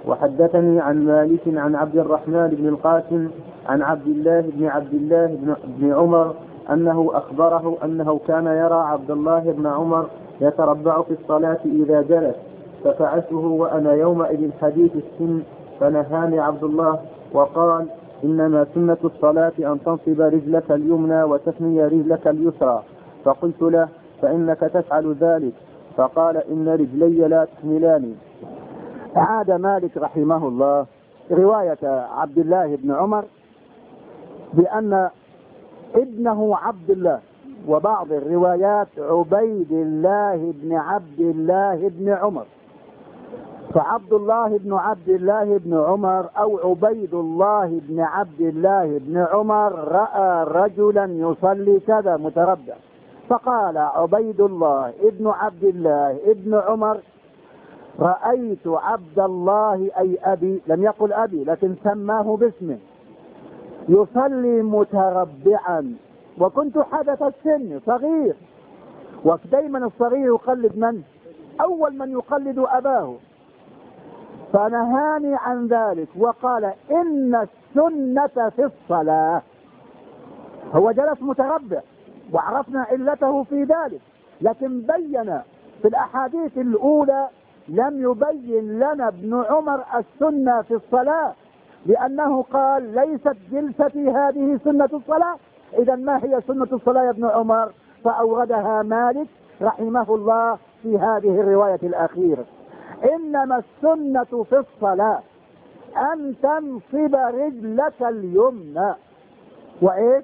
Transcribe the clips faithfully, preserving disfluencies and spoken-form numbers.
وحدثني عن مالك عن عبد الرحمن بن القاسم عن عبد الله بن عبد الله بن عمر أنه أخبره أنه كان يرى عبد الله بن عمر يتربع في الصلاة إذا جلس، ففعلته وأنا يومئذ حديث السن، فنهاني عبد الله وقال: إنما سنة الصلاة أن تنصب رجلك اليمنى وتثني رجلك اليسرى. فقلت له: فإنك تفعل ذلك؟ فقال: إن رجلي لا تحملاني. أعاد مالك رحمه الله رواية عبد الله بن عمر بأن ابنه عبد الله، وبعض الروايات عبيد الله بن عبد الله بن عمر، فعبد الله بن عبد الله بن عمر أو عبيد الله بن عبد الله بن عمر رأى رجلا يصلي كذا متربع، فقال عبيد الله ابن عبد الله ابن عمر: رأيت عبد الله أي أبي، لم يقل أبي لكن سماه باسمه، يصلي متربعا، وكنت حدث السن صغير، ودايما الصغير يقلد من؟ أول من يقلد أباه. فنهاني عن ذلك وقال: إن السنة في الصلاة. هو جلس متربع وعرفنا علته في ذلك، لكن بين في الأحاديث الأولى لم يبين لنا ابن عمر السنة في الصلاة، لأنه قال: ليست جلستي هذه سنة الصلاة. إذا ما هي سنة الصلاة يا ابن عمر؟ فأوردها مالك رحمه الله في هذه الرواية الأخيرة: إنما السنة في الصلاة أن تنصب رجلك اليمنى وإيه؟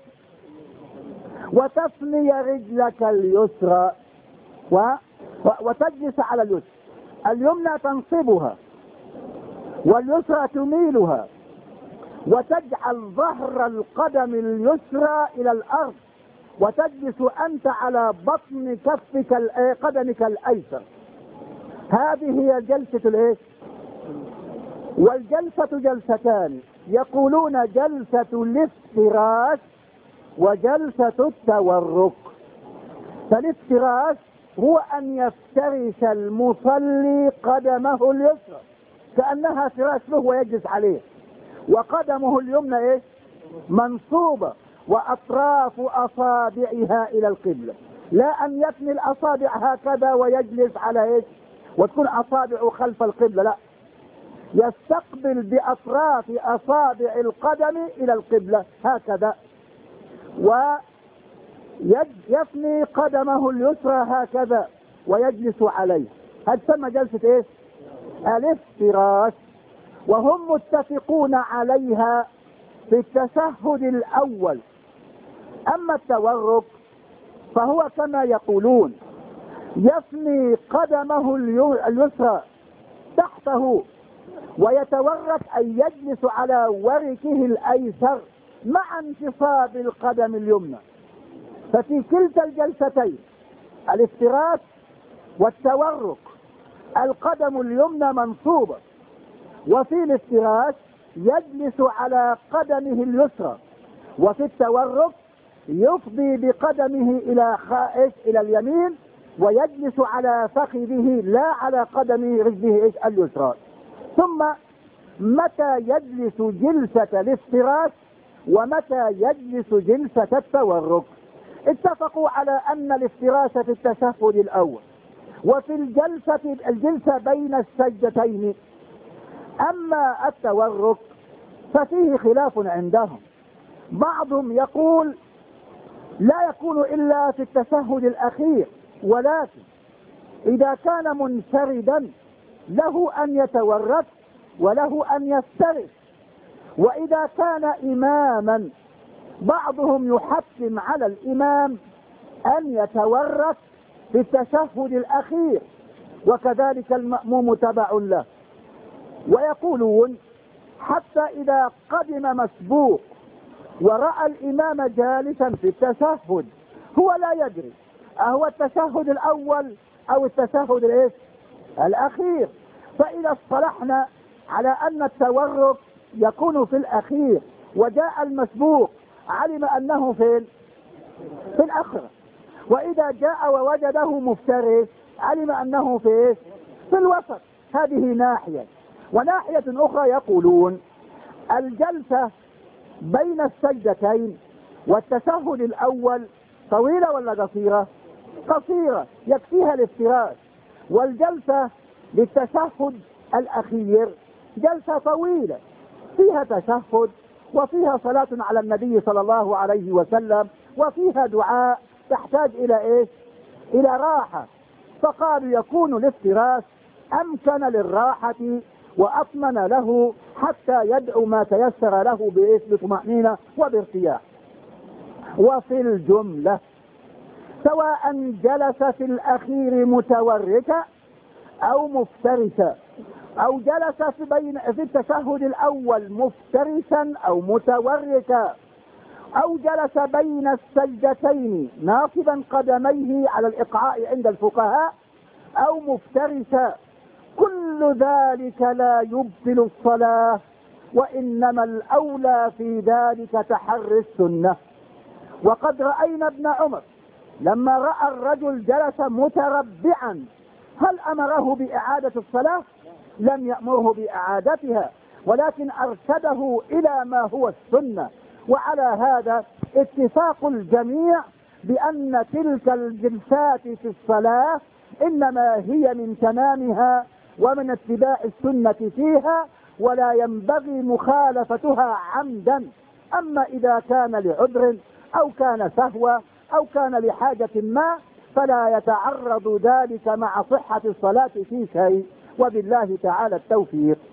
وتثني رجلك اليسرى و... و... وتجلس على اليسرى. اليمنى تنصبها واليسرى تميلها، وتجعل ظهر القدم اليسرى إلى الأرض، وتجلس أنت على بطن كفك قدمك الأيسر. هذه هي جلسة الايه؟ والجلسة جلستان، يقولون جلسة الافتراش وجلسة التورك. فالافتراش هو أن يفترش المصلي قدمه اليسرى كأنها فراش له ويجلس عليه، وقدمه اليمنى ايه؟ منصوبة، وأطراف أصابعها إلى القبلة، لا أن يثني الأصابع هكذا ويجلس على ايه؟ وتكون أصابعه خلف القبلة، لا، يستقبل بأطراف أصابع القدم إلى القبلة هكذا، ويثني قدمه اليسرى هكذا ويجلس عليه. هذا تسمى جلسة ايه؟ الافتراش، وهم متفقون عليها في التشهد الأول. أما التورك فهو كما يقولون: يثني قدمه اليسرى تحته ويتورك أي يجلس على وركه الأيسر مع انتصاب القدم اليمنى. ففي كلتا الجلستين الافتراش والتورك القدم اليمنى منصوبة، وفي الافتراش يجلس على قدمه اليسرى، وفي التورك يفضي بقدمه إلى خائش إلى اليمين ويجلس على فخذه لا على قدم رجله اليسرى. ثم متى يجلس جلسة الافتراش ومتى يجلس جلسة التورك؟ اتفقوا على أن الافتراش في التشهد الأول وفي الجلسة الجلسة بين السجدتين. أما التورك ففيه خلاف عندهم، بعضهم يقول لا يكون إلا في التشهد الأخير، ولكن إذا كان منفردا له أن يتورك وله أن يفترش، وإذا كان إماما بعضهم يحتم على الإمام أن يتورك في التشهد الأخير، وكذلك المأموم تبع له. ويقولون حتى إذا قدم مسبوق ورأى الإمام جالسا في التشهد هو لا يدري أهو التشهد الأول أو التشهد الايه الأخير. فإذا اصطلحنا على أن التورك يكون في الأخير وجاء المسبوق علم أنه فين؟ في الأخرى، وإذا جاء ووجده مفترس علم أنه في في الوسط. هذه ناحية. وناحية أخرى يقولون الجلسة بين السجدتين والتشهد الأول طويلة ولا قصيرة؟ قصيرة يكفيها الافتراش. والجلسة للتشهد الأخير جلسة طويلة فيها تشهد وفيها صلاة على النبي صلى الله عليه وسلم وفيها دعاء تحتاج إلى إيش؟ إلى راحة. فقالوا يكون الافتراش أمكن للراحة وأطمن له حتى يدعو ما تيسر له بإيش؟ بطمأنينة وبارتياح. وفي الجملة سواء جلس في الأخير متوركا أو مفترسا أو جلس في, بين في التشهد الأول مفترسا أو متوركا أو جلس بين السجدتين ناصبا قدميه على الإقعاء عند الفقهاء أو مفترسا، كل ذلك لا يبطل الصلاة، وإنما الأولى في ذلك تحري السنة. وقد رأينا ابن عمر لما رأى الرجل جلس متربعا هل أمره بإعادة الصلاة؟ لم يأمره بإعادتها، ولكن أرشده إلى ما هو السنة. وعلى هذا اتفاق الجميع بأن تلك الجلسات في الصلاة إنما هي من تمامها ومن اتباع السنة فيها، ولا ينبغي مخالفتها عمدا. أما إذا كان لعذر أو كان سهوة أو كان لحاجة ما فلا يتعرض ذلك مع صحة الصلاة في شيء، وبالله تعالى التوفيق.